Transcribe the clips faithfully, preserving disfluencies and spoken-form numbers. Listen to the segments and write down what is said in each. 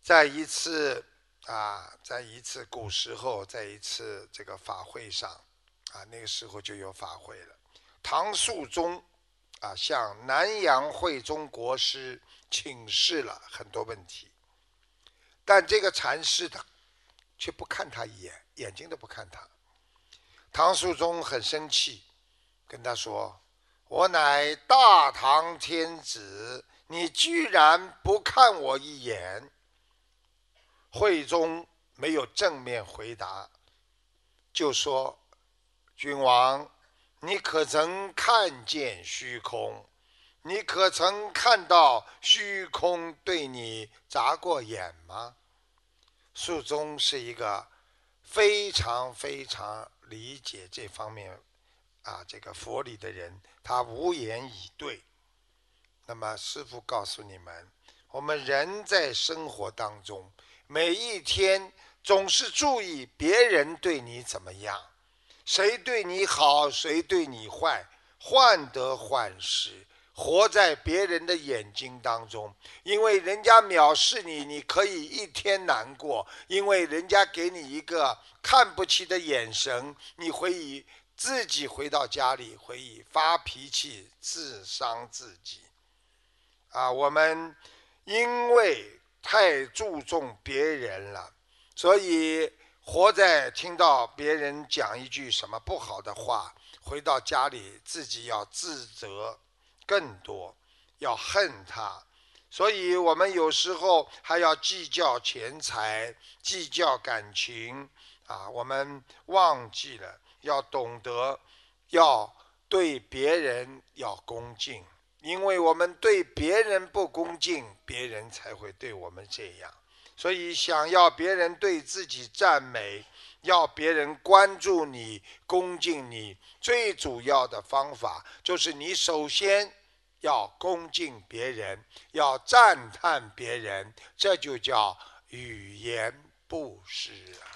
在一次啊，在一次古时候，在一次这个法会上啊，那个时候就有法会了。唐肃宗啊，向南阳慧忠国师请示了很多问题，但这个禅师的却不看他一眼，眼睛都不看他。唐肃宗很生气，跟他说：我乃大唐天子，你居然不看我一眼。慧忠没有正面回答，就说：君王，你可曾看见虚空？你可曾看到虚空对你眨过眼吗？肃宗是一个非常非常理解这方面啊这个佛理的人，他无言以对。那么师父告诉你们，我们人在生活当中，每一天总是注意别人对你怎么样，谁对你好，谁对你坏，患得患失，活在别人的眼睛当中。因为人家藐视你，你可以一天难过；因为人家给你一个看不起的眼神，你会以自己回到家里会以发脾气，自伤自己。啊，我们因为太注重别人了，所以活在听到别人讲一句什么不好的话，回到家里自己要自责更多，要恨他。所以我们有时候还要计较钱财，计较感情啊，我们忘记了要懂得要对别人要恭敬。因为我们对别人不恭敬，别人才会对我们这样。所以想要别人对自己赞美，要别人关注你，恭敬你，最主要的方法就是你首先要恭敬别人，要赞叹别人，这就叫语言布施啊。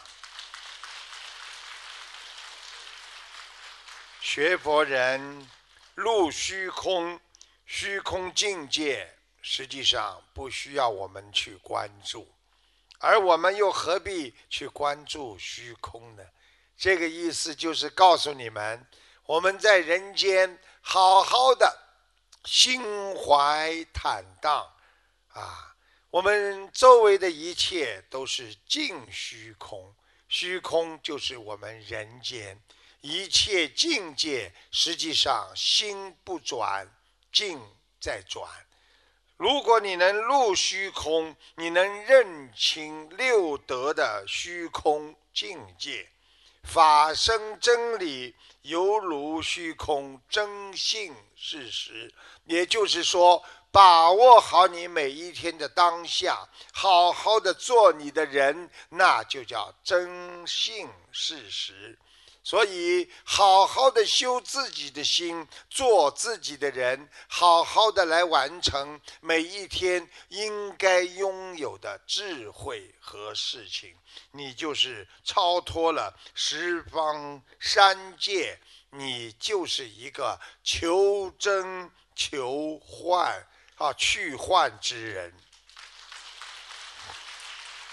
学佛人入虚空，虚空境界实际上不需要我们去关注，而我们又何必去关注虚空呢？这个意思就是告诉你们，我们在人间好好的心怀坦荡啊，我们周围的一切都是净虚空，虚空就是我们人间一切境界，实际上心不转，境在转。如果你能入虚空，你能认清六德的虚空境界，法身真理犹如虚空真性事实。也就是说，把握好你每一天的当下，好好的做你的人，那就叫真性事实。所以好好的修自己的心，做自己的人，好好的来完成每一天应该拥有的智慧和事情，你就是超脱了十方三界，你就是一个求真求幻啊去幻之人。